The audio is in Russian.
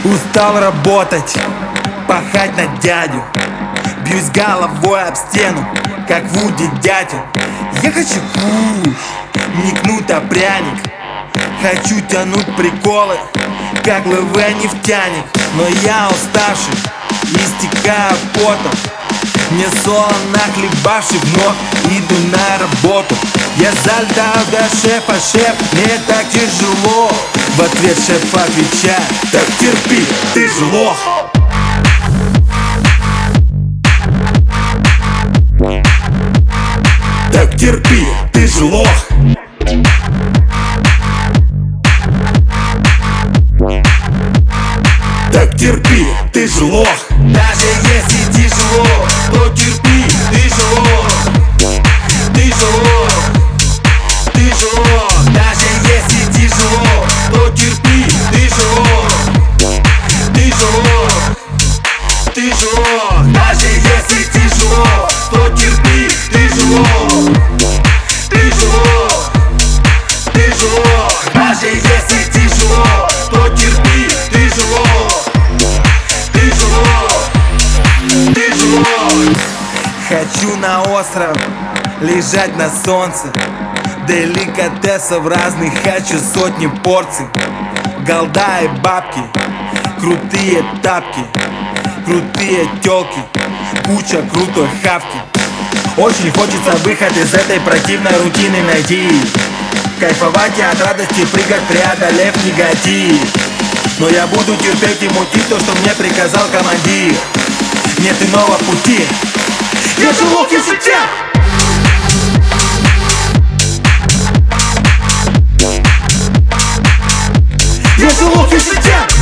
Устал работать, пахать на дядю. Бьюсь головой об стену, как Вуди дятел. Я хочу куш, не кнут, а пряник. Хочу тянуть приколы, как ЛВ нефтяник. Но я уставший, истекаю потом. Мне солоно хлебавший, вновь иду на работу. Я залетаю до шефа, шеф, мне так тяжело. В ответ шеф отвечает: так терпи, ты ж лох. Так терпи, ты ж лох. Так терпи, ты ж лох. Даже если тяжело, то терпи, ты ж лох. Ты ж лох. Ты ж лох. Даже если тяжело, то терпи, ты ж лох. Ты ж лох. Ты ж лох. Даже если тяжело, то терпи, ты ж лох. Ты ж лох. Ты ж лох. Даже если тяжело, то терпи, ты ж лох. Ты ж лох. Ты ж лох. Хочу на остров лежать на солнце. Деликатесов разных хочу сотни порций. Голда и бабки, крутые тапки, крутые тёлки, куча крутой хавки. Очень хочется выход из этой противной рутины найти. Кайфовать и от радости прыгать, преодолев негатив. Но я буду терпеть и мутить то, что мне приказал командир. Нет иного пути. Я же лох, я життя! Я же лох, я життя!